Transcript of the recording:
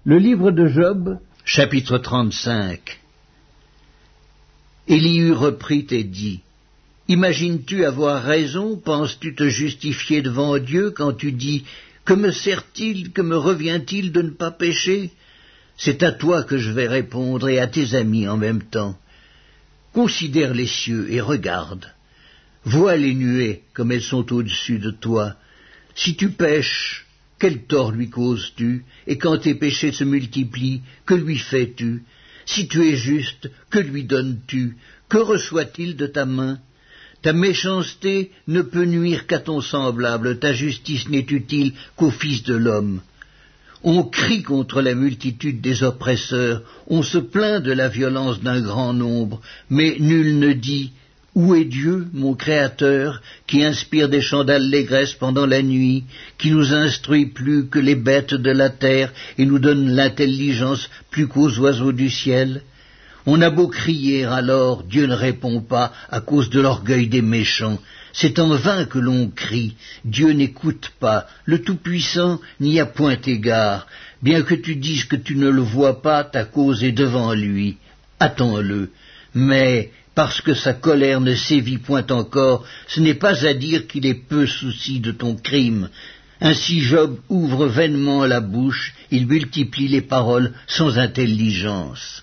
Le livre de Job, chapitre 35. Élihu reprit et dit, « Imagines-tu avoir raison, penses-tu te justifier devant Dieu quand tu dis, « Que me sert-il, que me revient-il de ne pas pécher ?» C'est à toi que je vais répondre et à tes amis en même temps. Considère les cieux et regarde. Vois les nuées comme elles sont au-dessus de toi. Si tu pèches, quel tort lui causes-tu? Et quand tes péchés se multiplient, que lui fais-tu? Si tu es juste, que lui donnes-tu? Que reçoit-il de ta main? Ta méchanceté ne peut nuire qu'à ton semblable, ta justice n'est utile qu'au Fils de l'homme. On crie contre la multitude des oppresseurs, on se plaint de la violence d'un grand nombre, mais nul ne dit « Où est Dieu, mon Créateur, qui inspire des chants d'allégresse pendant la nuit, qui nous instruit plus que les bêtes de la terre et nous donne l'intelligence plus qu'aux oiseaux du ciel ?» On a beau crier alors, Dieu ne répond pas à cause de l'orgueil des méchants. C'est en vain que l'on crie, Dieu n'écoute pas, le Tout-Puissant n'y a point égard. Bien que tu dises que tu ne le vois pas, ta cause est devant lui. Attends-le. Mais parce que sa colère ne sévit point encore, ce n'est pas à dire qu'il ait peu souci de ton crime. Ainsi Job ouvre vainement la bouche, il multiplie les paroles sans intelligence.